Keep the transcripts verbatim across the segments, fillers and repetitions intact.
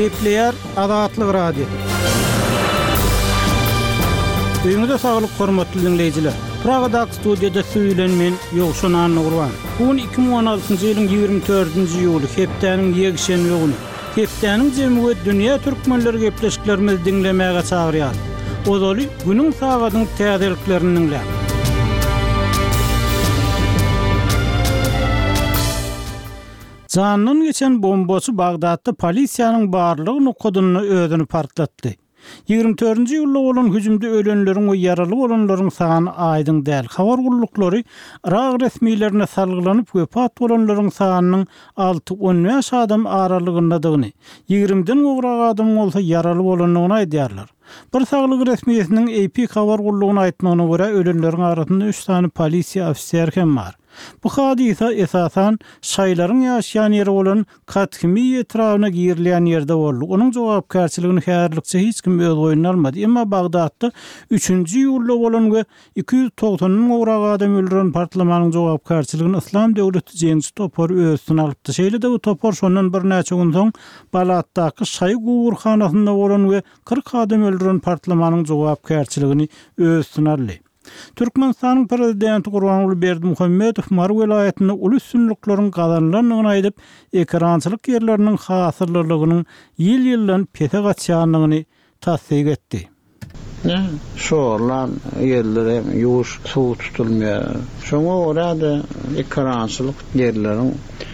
Kepler Adatlyk Radio. Öňüňizde saglyk hormatly dinleýijiler. Pragadak studiýada süýlenmen Ýogşan Nurwan. Bugün iki bin on altynjy ýylyň ýigirmi dördünji ýuly hepdeniň ýegişen ýoguny. Hepdeniň jemgyýet dünýä türkmenleri gepleşiklerimizi dinlemäge çagyrýar. Ozaly günüň sagatyň täzeliklerini dinlä. Candan geçen bombaçy Bagdatda polisiýanyň barlygyny koduny özüni partlatdy. ýigirmi dördünji ýylda bolan hüjümde ölenleriň we ýaraly bolanlaryň sany aýdyň däl. Habar gullukları Irak resmiýetlerine salgylanyp wepat bolanlaryň sanynyň alty on beş adam aralygyndadygyny, ýigrimiden gowrak adam bolsa ýaraly bolanyny aýdýarlar. Bir saglyk resmiýetiniň A P habar gullugyna aýtmagyna görä ölenleriň arasynda üç tane polisiýa ofisier hem bar. Bu hadisa esasan şaýlaryň ýaşaýan ýeri bolan Kathymi etrawyna girilýän ýerde boldy. Onuň jogapkärçiligini häzirlikçe hiç kim öz goýuny almady. Emma Bagdatda üçünji ýylda bolan we iki ýüz togsoň gowrak adam öldüren partlamanyň jogapkärçiligini Islam döwleti jeňsi topar özüne alypdy. Şeýle-de bu topar şondan bir näçe gün soň Balatdaky şaý gowurhanasynda bolan we kırk adam öldüren partlamanyň jogapkärçiligini özüne aldy. Türkmenistanyň prezidenti Gurbanuly Berdimuhammedow Mar welaýetinde ulus sünnetliklaryň gazanlygyny aýdyp, ekrançylyk ýerleriniň hasyrlygynyň ýyl-ýyldan pete gaçýanlygyny tasdik etdi. Ne, şoğlan yerlere yuş su tutulmuyor. Şoňa görä de ekrançylyk yerleriň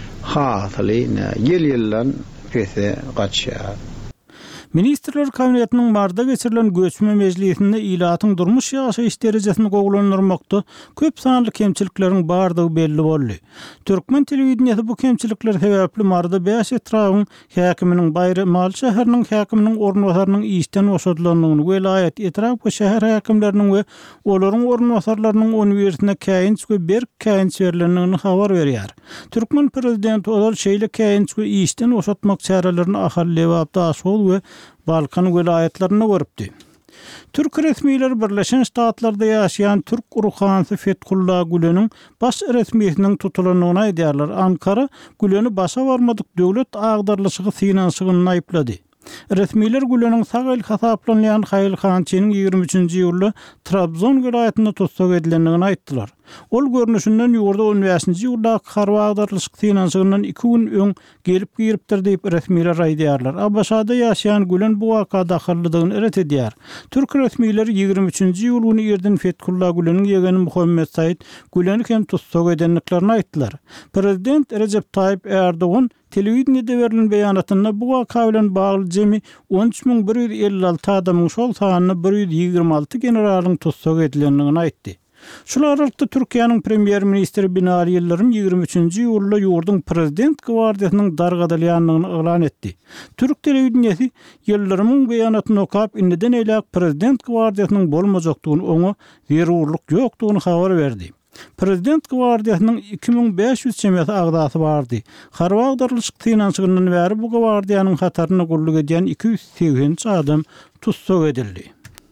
hasyrlygyny ýyl-ýyldan pete gaçýar. Ministrler kabinetiniň marda geçirilen göçme meclisinde ilatyň durmuş ýaşaýyş derejesini gowlanyrmakda köp sanly kemçilikleriň bardygy belli boldy. Türkmen telewizionyny bu kemçilikler sebäpli marda beş etrawyň häkiminiň Bayramal şäheriniň häkiminiň ornwasarynyň işden boşadylanlygyny, welaýet etraf we şäher häkimleriniň we olaryň ornwasarlarynyň uniwersitetine käýinç we bir käýinç berilýändigini habar berýär. Türkmen prezidenti olal şeýle käýinç we işden boşatmak çärelerini ahallewapda aşol we Balkan welaýetlerine görüpdi. Türk resmiýetleri Birleşen Ştatlarda ýaşaýan Türk uruhanyny Fethullah Güleniň baş resmiýetiniň tutulanyny aýdýarlar. Ankara Güleni başa barmadyk döwlet agdarlyşygy finansygyny aýplady. Resmiýetler Güleniň sag el hasaplanýan Haýl Hançynyň ýigirmi üçünji ýylda Trabzon welaýetinde tutsak edilendigini aýtdylar. Ol görnüşinden ýurda on beşinji ýylda harwa agdarlyşyk finansygynyň iki gün öň gelip giripdir diýip resmiýetler aýdýarlar. Abaşada ýaşaýan Gülen bu wakada daxallydygyny eret edýär. Türk resmiýetleri ýigirmi üçünji ýyl ýerden Fethullah Güleniň ýegeni Muhammed Said Güleni hem tutsak edenliklerini aýtdylar. Prezident Recep Tayyip Erdoğan telewizionyada berilen beýanatyna bu waka bilen bagly jemi on üç min bir ýüz elli alty adamyň şol sanyny bir ýüz ýigirmi alty generalyň tutsak edilendigini aýtdy. Şular arasynda Türkiýanyň premier ministri Binali Ýyldyrym ýigirmi üçünji ýylda ýurdun prezident gwardiýasynyň dargadalýanlygyny elan etdi. Türk telewizionyny Ýyldyrymyň beýanatyny okap indiden elak prezident gwardiýasynyň bolmajakdygyny, oňa zerurlyk ýokdugyny habar berdi. Prezident gwardiýasynyň iki bin beş ýüz çemeti agdasy bardy. Harwa agdarlyşyk finansygynyň bäri bu gwardiýanyň hataryna gulluk edýän iki yüz seksen adam tutsak edildi.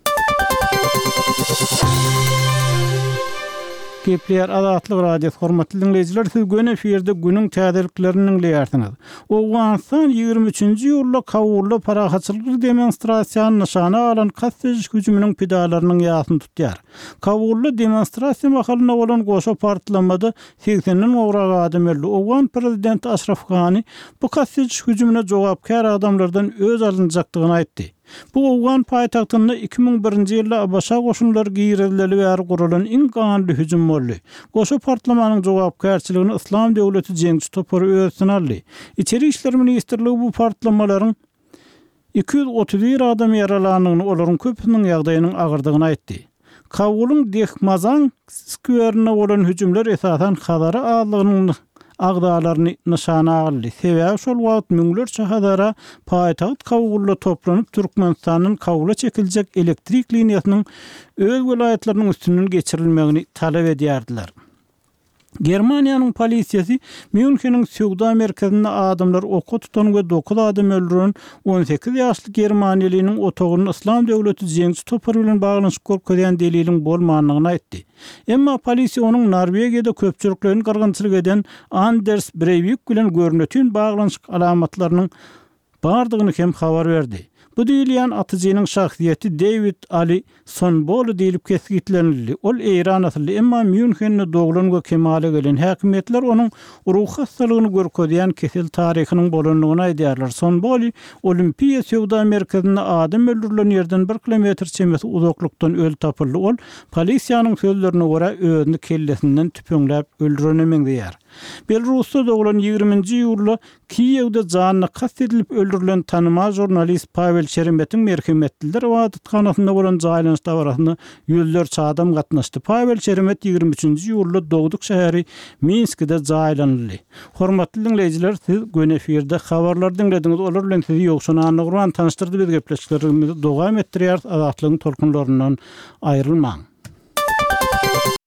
Kepler Adatlyk Radio hormatly dinleýijiler, siz gün eferde günüň täzeliklerini dinleýärsiňiz. Owganstan ýigirmi üçünji ýylda Kabulda parahatçylyk demonstrasiýany nyşana alan Kassej hüjüminiň pidalarynyň ýasyny tutýar. Kabulda demonstrasiýa mahalyna bolan goşa partlamada seksenden gowrak adam öldü. Owgan prezident Ashraf Ghani bu Kassej hüjümine jogapkär adamlardan öz alynjakdygyny aýtdy. Bu Owgan paýtagtynda iki bin birinji ýylda Abaşa goşunlar giýirileli bäri gurulan iň ganly hüjüm boldy. Goşa partlamanyň jogapkärçiligini Islam döwleti jeňsi topary özüne aldy. İçeri işler ministrligi bu partlamalaryň iki yüz otuz bir adam yaralandygyny, olaryň köpüniň ýagdaýynyň agyrdygyny aýtdy. Kabulyň Dehmazan skwerine bolan hüjümler esasan Hazara aglygynyň agdalaryny nyşana aldy. Sebäbi şol wagt müňlerçe Hazara paýtagt Kabulda toplanyp Türkmenistanyň Kabula çekiljek elektrik liniýasynyň öz welaýetleriniň üstünden geçirilmegini talap edýärdiler. Germaniýanyň polisiýasy Müncheniň Söwda merkezinde adamlar oku tutan we dokuz adam öldüren on sekiz ýaşly Germaniýalynyň otogyny Islam döwleti jeňsi topar bilen baglanşyp görkezýän deliliň bolmanyny aýtdy. Emma polisiýa onuň Norwegiýada köpçüliklerini gyrgynçylyk eden Anders Breivik bilen görnetýän baglanşyk alamatlarynyň bardygyny hem habar berdi. Bu diýilýän atyjynyň şahsiýeti David Ali Sonbolu diýilip kesgitlenildi. Ol Eýran asly, emma Münchende doglan we kemale gelen häkimetler onuň ruh hastalygyny görkezýän kesel taryhynyň bolanlygyny aýdýarlar. Sonbolu Olimpiýa Sowda merkezinde adam öldürilen ýerden bir kilometr çemesi uzaklykdan öl tapyldy. Ol polisiýanyň sözlerine görä özüni kellesinden tüpüňläp öldürenemeň diýär. Belarusda doglan ýygrimiňji ýylda Kiýewde janyny kast edilip öldürilen tanymaz jurnalist Pavel Şeremet'in merhametliler wagtykhanasynda bolan jaýlanyşda barasynda ýüzlerçe adam gatnaşdy. Pavel Şeremet ýygrimi üçinji ýylda dogduk şäheri Minskde jaýlandy. Hormatly dinleýijiler, siz gün efirde habarlar dinlediňiz. Olar bilen sizi ýokşuna anygran tanıştyrdy biz gepleşiklerimizi dowam etdirýär. Azatlygyň tolkunlaryndan aýrylmaň.